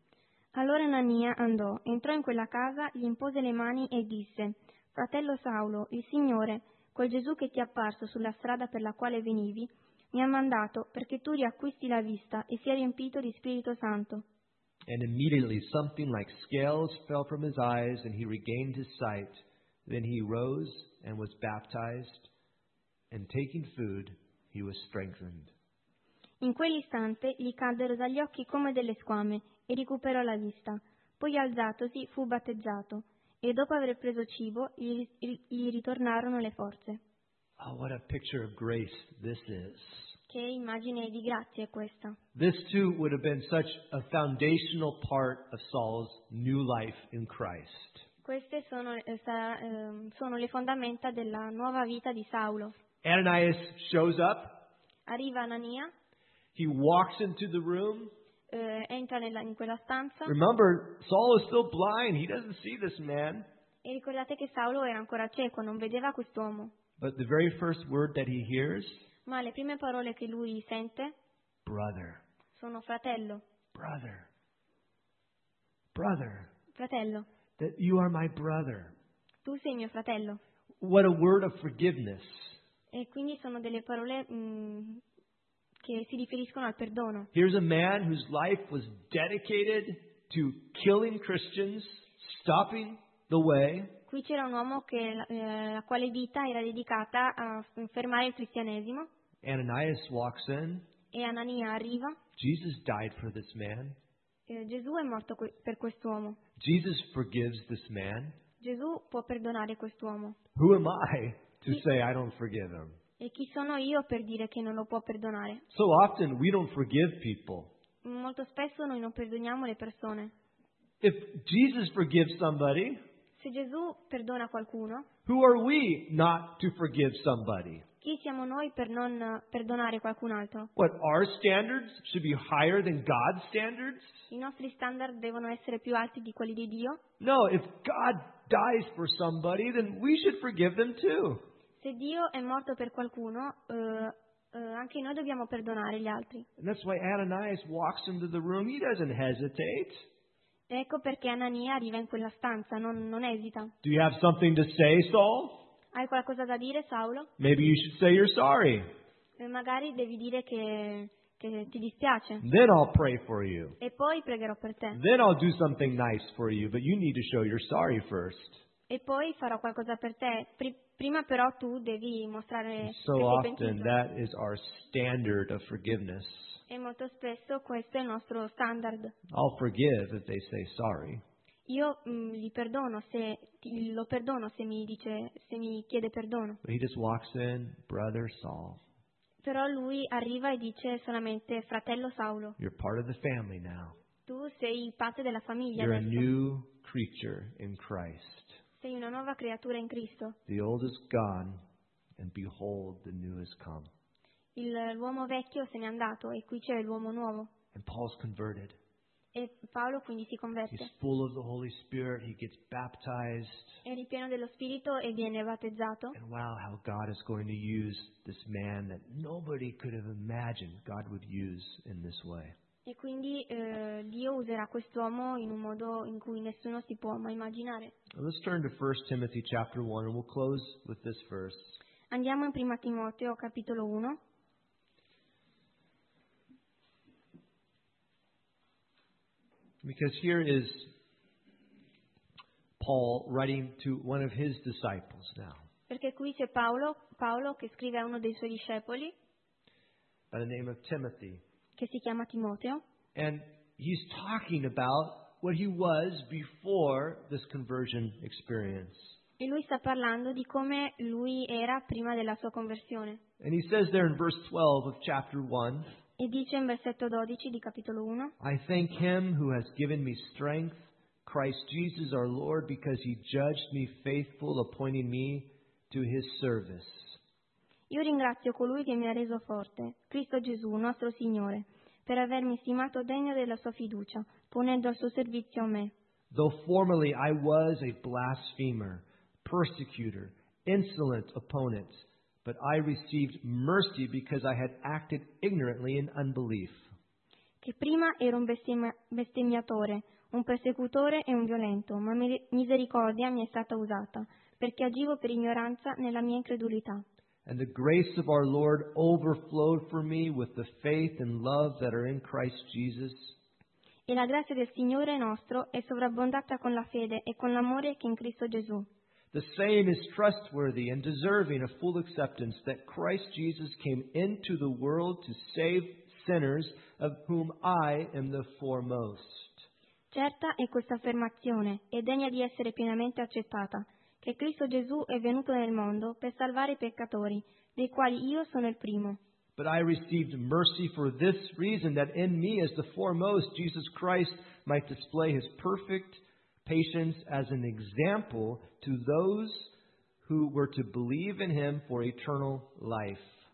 Allora Anania andò, entrò in quella casa, gli impose le mani e disse: Fratello Saulo, il Signore, quel Gesù che ti è apparso sulla strada per la quale venivi, mi ha mandato perché tu riacquisti la vista e sia riempito di Spirito Santo.
And immediately something like scales fell from his eyes, and he regained his sight. Then he rose and was baptized, and taking food, he was strengthened.
In quell'istante gli caddero dagli occhi come delle squame e recuperò la vista. Poi alzatosi fu battezzato e dopo aver preso cibo gli, gli ritornarono le forze.
Oh, what a picture of grace this is.
Che immagine di grazia è questa?
This too would have been such a foundational part of Saul's new life in Christ.
Queste sono, eh, sa- ehm, sono le fondamenta della nuova vita di Saulo.
Ananias shows up.
Arriva Anania,
He walks into the room.
eh, entra nella- in quella stanza
Remember, Saul is still blind. He doesn't see this man.
e ricordate che Saulo era ancora cieco, non vedeva quest'uomo.
But the very first word that he hears,
Ma le prime parole che lui sente
brother,
sono fratello,
brother, brother,
fratello,
that you are my brother.
tu sei mio fratello.
What a word of forgiveness.
E quindi sono delle parole mh, che si riferiscono al perdono.
Here's a man whose life was dedicated to killing Christians, stopping the way,
Qui c'era un uomo che, eh, la quale vita era dedicata a fermare il cristianesimo
Ananias walks in.
e Anania arriva.
Jesus died for this man.
Eh, Gesù è morto que- per quest'uomo.
Jesus forgives this man.
Gesù può perdonare quest'uomo.
Who am I to say I don't forgive him?
E chi sono io per dire che non lo può perdonare?
So often we don't forgive people.
Molto spesso noi non perdoniamo le persone.
If Jesus forgives somebody,
Se Gesù perdona qualcuno,
who are we not to forgive somebody?
chi siamo noi per non perdonare qualcun altro?
What, our standards should be higher than God's standards?
I nostri standard devono essere più alti di quelli di Dio?
No, if God dies for somebody, then we should forgive them too.
Se Dio è morto per qualcuno, eh, eh, anche noi dobbiamo perdonare gli altri.
And that's why Ananias walks into the room. He doesn't hesitate.
Ecco perché Anania arriva in quella stanza, non, non esita.
Do you have something to say, Saul?
Hai qualcosa da dire, Saulo?
Maybe you should say you're sorry.
Eh, magari devi dire che, che ti dispiace.
Then I'll pray for you.
E poi pregherò per te.
Then I'll do something nice for you, but you need to show you're sorry first.
E poi farò qualcosa per te. Pri- prima però tu devi mostrare
So
che sei
often
pentito.
that is our standard of forgiveness.
E molto spesso questo è il nostro standard.
I'll forgive if they say sorry.
Io mh, gli perdono se ti- lo perdono se mi dice se mi chiede perdono.
But he just walks in, brother Saul,
Però lui arriva e dice solamente fratello Saulo,
you're part of the family now.
tu sei parte della famiglia
You're a
adesso.
new creature in Christ.
Sei una nuova creatura in Cristo.
The old is gone, and behold, the new has come.
Il, l'uomo vecchio se n'è andato e qui c'è l'uomo nuovo.
And Paul's converted.
E Paolo quindi si
He's
converte.
full of the Holy Spirit. He gets baptized.
È ripieno dello Spirito e viene battezzato.
And wow, how God is going to use this man that nobody could have imagined God would use in this way.
E quindi eh, Dio userà quest'uomo in un modo in cui nessuno si può mai immaginare.
Now let's turn to First Timothy chapter one, and we'll close with this verse.
Andiamo in Prima Timoteo capitolo uno.
Because here is Paul writing to one of his disciples now,
Perché qui c'è Paolo, Paolo che scrive a uno dei suoi discepoli,
by the name of Timothy.
che si chiama Timoteo,
And he's talking about what he was before this conversion experience.
e lui sta parlando di come lui era prima della sua conversione.
And he says there in verse twelve of chapter one,
E dice in versetto dodici di capitolo uno,
I thank him who has given me strength, Christ Jesus our Lord, because he judged me faithful, appointing me to his service.
io ringrazio colui che mi ha reso forte, Cristo Gesù, nostro Signore, per avermi stimato degno della sua fiducia, ponendo al suo servizio me.
Though formerly I was a blasphemer, persecutor, insolent opponent, but I received mercy because I had acted ignorantly in unbelief.
Che prima ero un bestemmia- bestemmiatore, un persecutore e un violento, ma mi- misericordia mi è stata usata, perché agivo per ignoranza nella mia incredulità.
And the grace of our Lord overflowed for me with the faith and love that are in Christ Jesus.
E la grazia del Signore nostro è sovrabbondata con la fede e con l'amore che è in Cristo Gesù.
The same is trustworthy and deserving of full acceptance, that Christ Jesus came into the world to save sinners, of whom I am the foremost.
Certa è questa affermazione e degna di essere pienamente accettata, che Cristo Gesù è venuto nel mondo per salvare i peccatori, dei quali io sono il primo.
But I received mercy for this reason, that in me as the foremost, Jesus Christ might display his perfect patience as an example to those who were to believe in him for eternal life.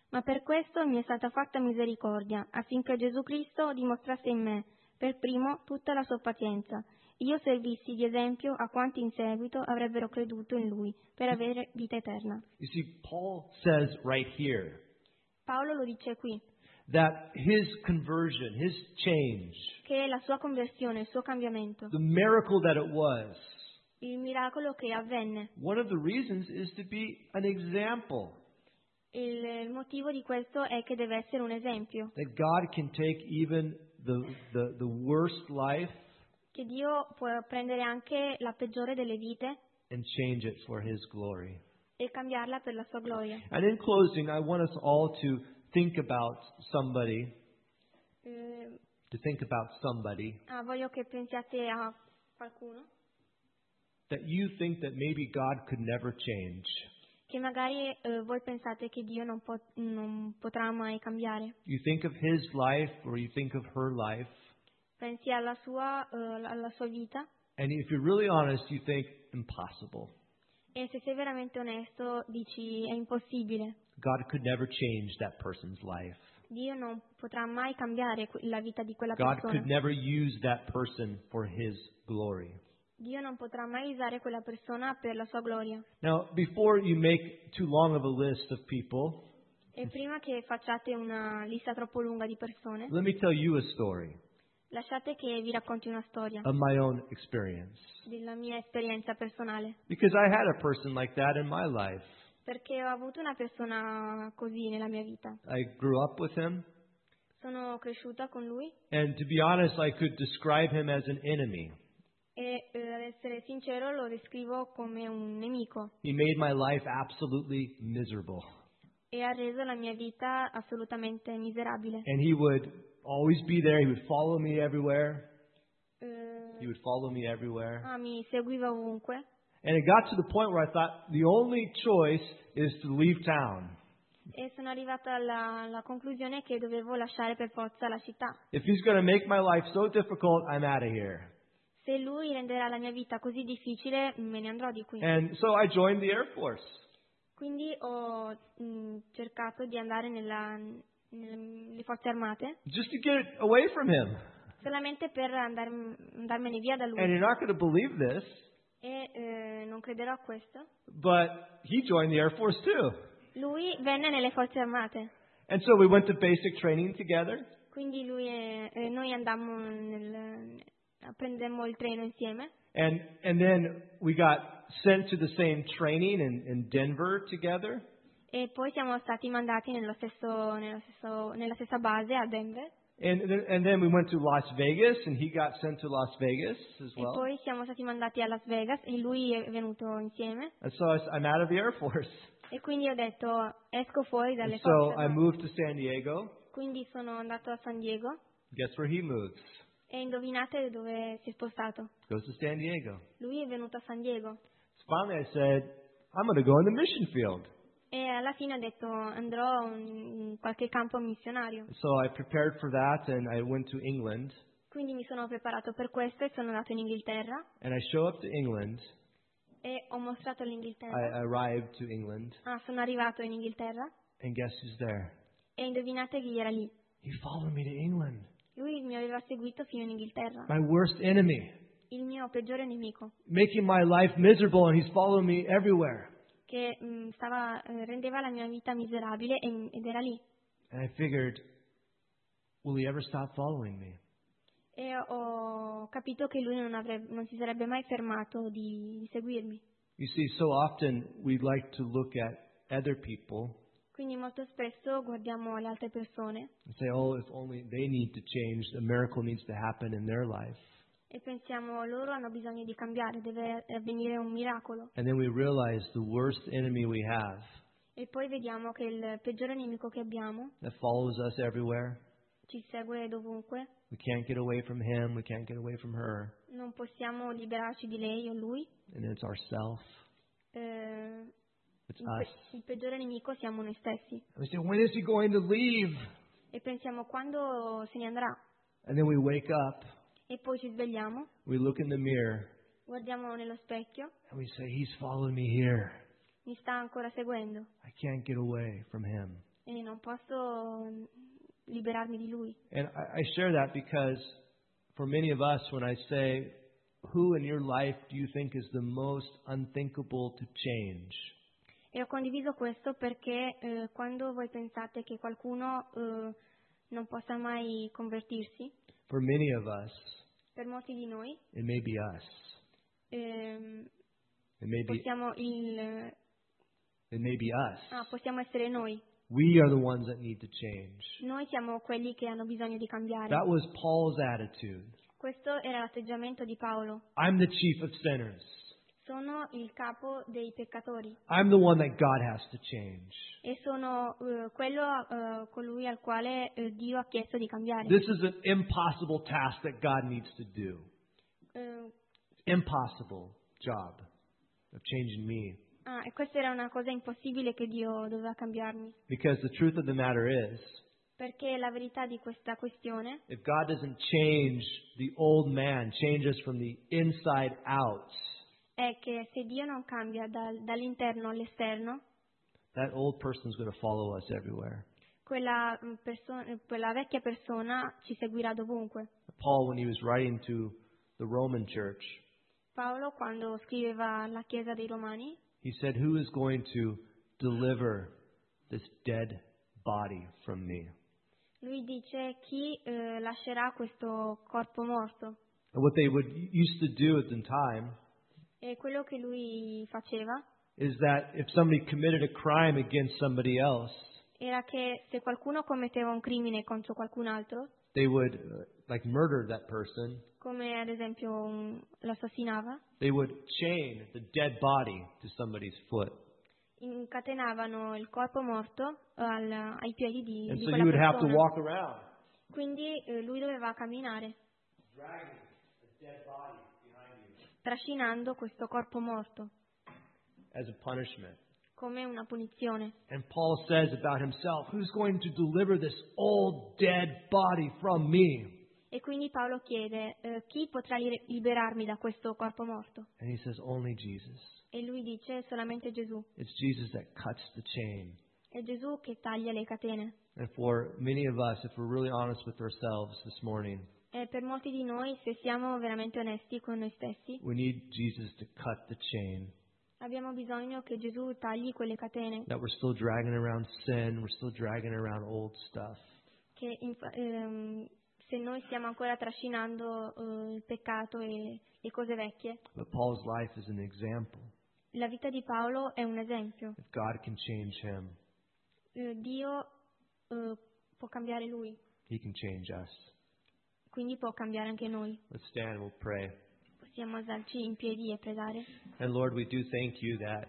Ma per questo mi è stata fatta misericordia, affinché Gesù Cristo dimostrasse in me, per primo, tutta la sua pazienza. Io servissi di esempio a quanti in seguito avrebbero creduto in Lui, per avere vita eterna.
You see, Paul says right here
Paolo lo dice qui,
that his conversion, his change,
che la sua conversione, il suo cambiamento,
the miracle that it was,
il miracolo che avvenne,
one of the reasons is to be an example.
il, il motivo di questo è che deve essere un esempio,
That God can take even the, the, the worst life
che Dio può prendere anche la peggiore delle vite
and change it for His glory.
e cambiarla per la sua gloria.
And in closing, I want us all to think about somebody,
Eh,
to think about somebody
ah, voglio che pensiate a qualcuno
that you think that maybe God could never change.
che magari eh, voi pensate che Dio non, po- non potrà mai cambiare.
You think of his life or you think of her life,
Pensi alla sua, eh, alla sua vita
and if you're really honest, you think impossible.
e se sei veramente onesto dici è impossibile.
God could never change that person's life.
Dio non potrà mai cambiare que- la vita di quella
God
persona.
could never use that person for his glory.
Dio non potrà mai usare quella persona per la sua gloria.
Now, before you make too long of a list of people,
E prima che facciate una lista troppo lunga di persone,
let me tell you a story
lasciate che vi racconti una storia
of my own experience.
della mia esperienza personale.
Because I had a person like that in my life.
Perché ho avuto una persona così nella mia vita.
I grew up with him,
Sono cresciuta con lui
and to be honest, I could describe him as an enemy.
e eh, ad essere sincero lo descrivo come un nemico
He made my life absolutely miserable.
e ha reso la mia vita assolutamente miserabile.
And he would always be there. He would follow me everywhere. He
Eh,
would follow me everywhere.
ah, mi seguiva ovunque
And it got to the point where I thought the only choice is to leave town.
e sono arrivata alla, alla conclusione che dovevo lasciare per forza la città.
If he's going to make my life so difficult, I'm out of here.
Se lui renderà la mia vita così difficile, me ne andrò di qui.
And so I joined the Air Force.
Quindi ho mh, cercato di andare nella, nelle forze armate
Just to get away from him.
solamente per andar- andarmene via da
And
lui.
you're not going to believe this,
E eh, non crederò a questo.
but he joined the Air Force too.
Lui venne nelle forze armate.
And so we went to basic training together.
Quindi lui e, e noi andammo nel, prendemmo il treno insieme.
And and then we got sent to the same training in, in Denver together.
E poi siamo stati mandati nello stesso, nello stesso, nella stessa base a Denver.
And then, and then we went to Las Vegas, and he got sent to Las Vegas as
E
well.
poi siamo stati mandati a Las Vegas e lui è venuto insieme.
And so I s- I'm out of the Air Force.
E quindi ho detto esco fuori
And
dalle
so
forze
I
armate.
moved to San Diego.
Quindi sono andato a San Diego
Guess where he moves?
e indovinate dove si è spostato.
Goes to San Diego.
Lui è venuto a San Diego.
So finally I said, I'm going to go in the mission field.
E alla fine ho detto andrò in qualche campo missionario.
So I prepared for that, and I went to England.
Quindi mi sono preparato per questo e sono andato in Inghilterra
And I show up to England.
e ho mostrato
I
l'Inghilterra.
arrived to England,
Ah, sono arrivato in Inghilterra
and guess who's there?
e indovinate chi era lì.
He followed me to England.
Lui mi aveva seguito fino in Inghilterra,
My worst enemy,
il mio peggiore nemico,
making my life miserable, and he's following me everywhere.
che mh, stava, eh, rendeva la mia vita miserabile e- ed era lì.
And I figured, will he ever stop following me?
E ho capito che lui non, avrebbe, non si sarebbe mai fermato di, di seguirmi.
You see, so often we like to look at other people
Quindi molto spesso guardiamo le altre persone
and say, oh, if only they need to change, a miracle needs to happen in their life.
e pensiamo loro hanno bisogno di cambiare, deve avvenire un miracolo.
And then we realize the worst enemy we have
E poi vediamo che il peggiore nemico che abbiamo
that follows us everywhere,
ci segue dovunque,
we can't get away from him, we can't get away from her,
non possiamo liberarci di lei o lui.
and it's ourself.
Eh,
It's
il,
us.
pe- il peggiore nemico siamo noi stessi.
And we say, when is he going to leave?
E pensiamo quando se ne andrà.
And then we wake up,
E poi ci svegliamo,
we look in the mirror,
guardiamo nello specchio,
and we say, he's following me here.
mi sta ancora seguendo.
I can't get away from him.
e non posso mm, liberarmi di lui.
And I, I share that because for many of us, when I say, who in your life do you think is the most unthinkable to change?
E ho condiviso questo perché eh, quando voi pensate che qualcuno eh, non possa mai convertirsi,
For many of us,
per molti di noi
it may be us.
ehm,
It may be,
possiamo, il,
it may be us.
ah, possiamo essere noi.
We are the ones that need to change.
Noi siamo quelli che hanno bisogno di cambiare.
That was Paul's attitude.
Questo era l'atteggiamento di Paolo.
I'm the chief of sinners.
Sono il capo dei peccatori
I'm the one that God has to change.
e sono eh, quello eh, colui al quale eh, Dio ha chiesto di cambiare.
This is an impossible task that God needs to do.
Eh,
Impossible job of changing me.
ah, e questa era una cosa impossibile che Dio doveva cambiarmi.
Because the truth of the matter is,
Perché la verità di questa questione,
if God doesn't change the old man, change us from the inside out,
è che se Dio non cambia dal- dall'interno all'esterno,
that old person's going to follow us everywhere.
quella, mm, perso- quella vecchia persona ci seguirà dovunque.
Paul, when he was writing to the Roman church,
Paolo, quando scriveva alla Chiesa dei Romani,
he said, who is going to deliver this dead body from me?
lui dice chi eh, lascerà questo corpo morto.
And what they would used to do at the time
E quello che lui faceva
is that if somebody committed a crime against somebody else,
era che se qualcuno commetteva un crimine contro qualcun altro,
they would uh, like murder that person.
come ad esempio un- lo assassinava,
They would chain the dead body to somebody's foot.
incatenavano il corpo morto al- ai piedi di,
And
di
so
quella
you would have to
persona.
walk around
Quindi eh, lui doveva camminare
dragging a dead body behind you
trascinando questo corpo morto
as a punishment.
come una punizione.
And Paul says about himself, who's going to deliver this old dead body from me?
E quindi Paolo chiede eh, chi potrà li- liberarmi da questo corpo morto?
And he says, only Jesus.
E lui dice solamente Gesù.
It's Jesus that cuts the chain.
È Gesù che taglia le catene.
And for many of us, if we're really honest with ourselves this morning,
E per molti di noi, se siamo veramente onesti con noi stessi,
we need Jesus to cut the chain.
abbiamo bisogno che Gesù tagli quelle catene
That we're still dragging around sin, we're still dragging around old stuff.
che inf- ehm, se noi stiamo ancora trascinando eh, il peccato e le cose vecchie.
But Paul's life is an example.
La vita di Paolo è un esempio.
If God can change him,
Eh, Dio eh, può cambiare lui,
he can change us.
quindi può cambiare anche noi.
Let's stand and we'll pray.
Possiamo alzarci in piedi e pregare.
And Lord, we do thank you that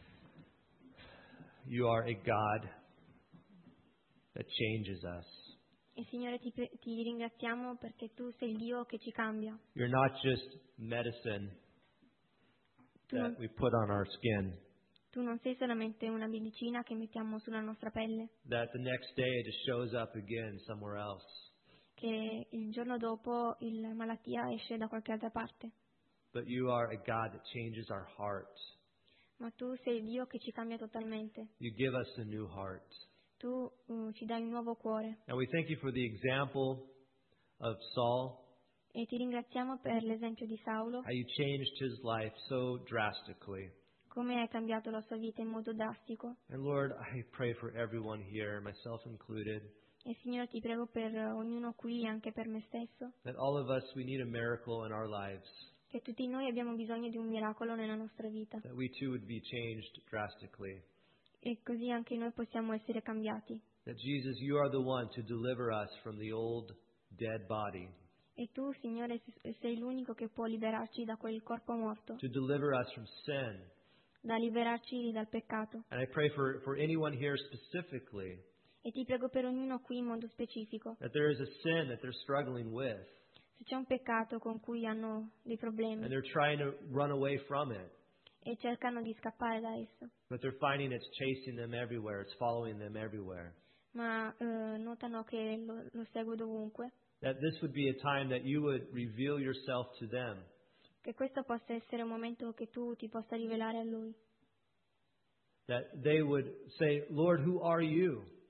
you are a God that changes us.
E Signore ti, pre- ti ringraziamo perché tu sei il Dio che ci cambia.
You're not just medicine
Tu
that
non,
we put on our skin,
tu non sei solamente una medicina che mettiamo sulla nostra pelle,
that the next day it just shows up again somewhere else.
che il giorno dopo la malattia esce da qualche altra parte.
But you are a God that changes our heart.
Ma tu sei il Dio che ci cambia totalmente.
You give us a new heart.
Tu uh, ci dai un nuovo cuore.
And we thank you for the example of Saul,
E ti ringraziamo per l'esempio di Saulo,
how you changed his life so drastically.
come hai cambiato la sua vita in modo drastico.
And Lord, I pray for everyone here, myself included,
E Signore ti prego per ognuno qui, anche per me stesso,
that all of us, we need a miracle in our lives,
che tutti noi abbiamo bisogno di un miracolo nella nostra vita.
that we too would be changed drastically.
E così anche noi possiamo essere cambiati.
That Jesus, you are the one to deliver us from the old dead body,
E tu, Signore, s- sei l'unico che può liberarci da quel corpo morto,
to deliver us from sin.
da liberarci dal peccato.
And I pray for, for anyone here specifically,
E ti prego per ognuno qui in modo specifico.
that there is a sin that they're struggling with,
Se c'è un peccato con cui hanno dei problemi
and they're trying to run away from it,
e cercano di scappare da esso,
but they're finding it's chasing them everywhere, it's following them everywhere.
ma eh, notano che lo, lo segue dovunque,
That this would be a time that you would reveal yourself to them,
che questo possa essere un momento che tu ti possa rivelare a lui,
that they would say, Lord, who are you?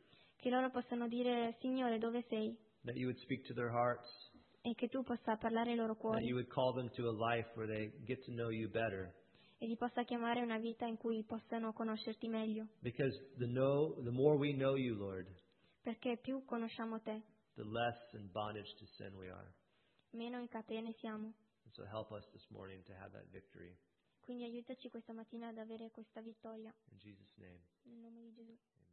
che loro possano dire: Signore, dove sei?
That you would speak to their hearts.
E che tu possa parlare ai loro
That you
cuori
would call them to a life where they get to know you better.
e li possa chiamare a una vita in cui possano conoscerti meglio.
Because the know, the more we know you, Lord,
Perché più conosciamo te,
the less in bondage to sin we are.
meno in catene siamo.
And so help us this morning to have that victory.
Quindi aiutaci questa mattina ad avere questa vittoria.
In Jesus' name.
Nel nome di Gesù.
Amen.